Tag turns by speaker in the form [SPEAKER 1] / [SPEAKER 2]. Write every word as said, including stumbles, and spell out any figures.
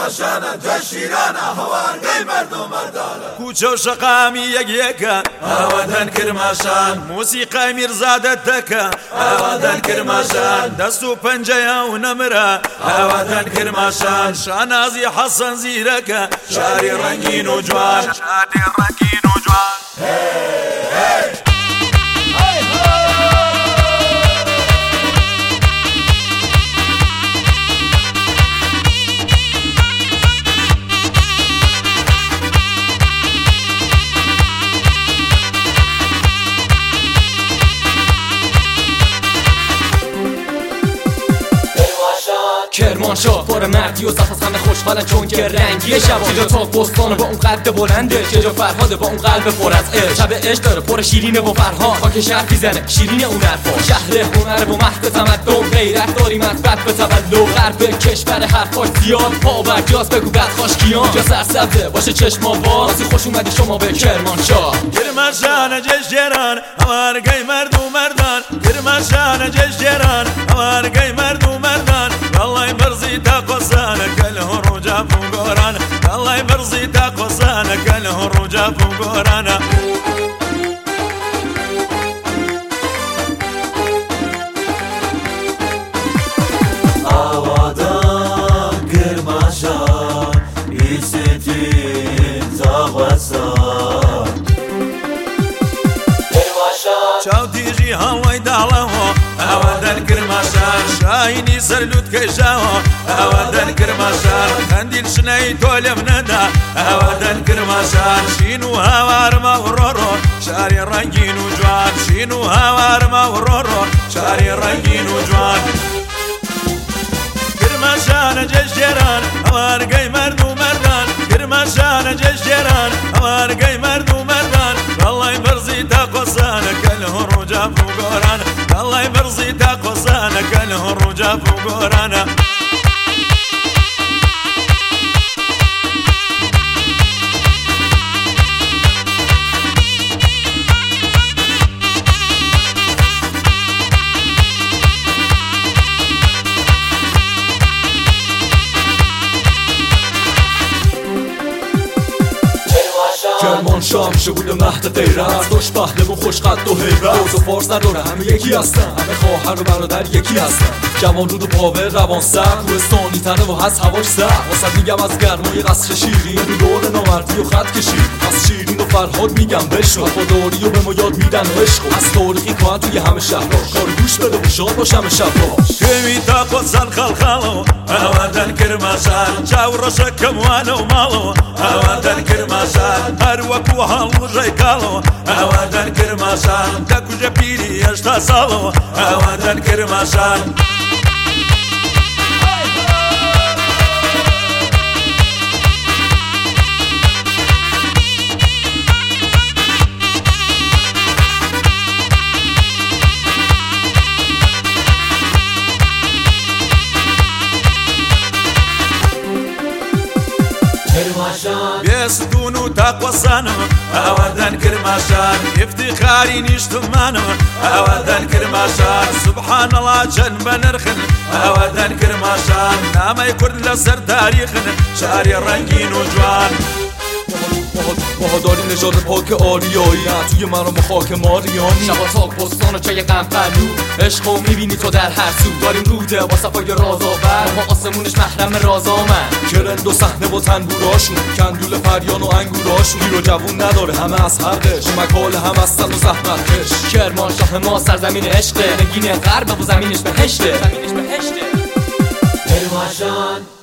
[SPEAKER 1] کرماشانه جشیرانه هوارگی مردم مردانه
[SPEAKER 2] کوچه و شقامی یک یکه
[SPEAKER 1] آوادن کرماشان
[SPEAKER 2] موسیقای میرزاده تکه
[SPEAKER 1] آوادن کرماشان
[SPEAKER 2] دست و پنجه و نمره
[SPEAKER 1] آوادن کرماشان
[SPEAKER 2] شانازی حسن زیرکه
[SPEAKER 1] شاری رنگین و جوان
[SPEAKER 2] شاری رنگین و جوان
[SPEAKER 3] کرمانشاه پر مردی و صف از همه خوشحالن چون که رنگی شبا چه جا تاق بستانه با اون قد بلنده، چه جا فرهاده با اون قلب پر از عشق، شب عشق داره پر شیرینه و فرهاد، خاک شهر میزنه شیرین اون حرفا، شهر هنر و مهد تمدن، غیرت داریم از بد به تولد، غرب کشور حرفاش زیاد، پا برجاز بگو بد خاشکیان، جا سرسبزه باشه چشم آواز، خوش اومدی شما به کرمانشاه.
[SPEAKER 2] کرمانشاه جشیران هوارگی مرد و مردان، کرمانشاه جشیران هوارگی مرد و مردان، الله برزي تاقصانك الهروج فوقرانا، الله برزي تاقصانك الهروج فوقرانا.
[SPEAKER 1] آوادان کرماشان ایستین تاقصان کرماشان
[SPEAKER 2] شاو تيجي هواي دعوه آوادن کرماشان شايني سرلوت كيشاوه آوادن کرماشان خنديل شناي تولم ندا آوادن کرماشان شينو هوار مورورو شاري رنگين وجوان شينو هوار مورورو شاري رنگين وجوان کرماشان جشيران هوارگي مرد ومردان کرماشان جشيران هوارگي مرد ومردان والله برزي تاقصانك الهروج فوقرانا الله برزي تاقصانك الهروج فوقرانا.
[SPEAKER 3] کرمانشاه میشه بود مهد غیرت، داشت پهلو و خوش قد و حیرت، روز و فارس نداره همه یکی هستن، همه خواهر و برادر یکی هستن، جوان رود و پاور روان سر کوهستانی تنه و هست هواش سر، واسه میگم از گرمای قصر شیرین رو دور نامردی و خط کشید، از شیرین و فرهاد میگم بشو وفاداری و به ما یاد میدن عشق، از تاریخی کهن توی همه شهرها کار گوش بده و شاد باشم شباش.
[SPEAKER 2] كمي تاقصان خلخالو آوادن کرماشان چاو كموانو ومالو آوادن کرماشان هر وكو هالو جيكالو آوادن کرماشان تاكو جبيري اشتا سالو آوادن کرماشان. بيستون وتاقوصانو آوادن کرماشان افتخاري نشتمانو آوادن کرماشان سبحان الله جن بنرخن آوادن کرماشان نام يكون لسر تاريخن شاري رنگين وجوان.
[SPEAKER 3] ماها داریم نژاد پاک آریایی، نه توی من و خاک ماریانی، شبا تاک بستان و چای غم پلو، عشق و میبینی تو در هر سو، داریم روده با صفای رازآور، ما آسمونش محرم رازامن، کرند و صحنه با تنبوراشون، کندول فریان و انگوراشون، گیر و جوون نداره همه از حقش، مکال هم هستن و زحمتکش، کرمانشاه ما سرزمین عشقه، نگین غرب و زمینش بهشته.
[SPEAKER 1] کرمانشاه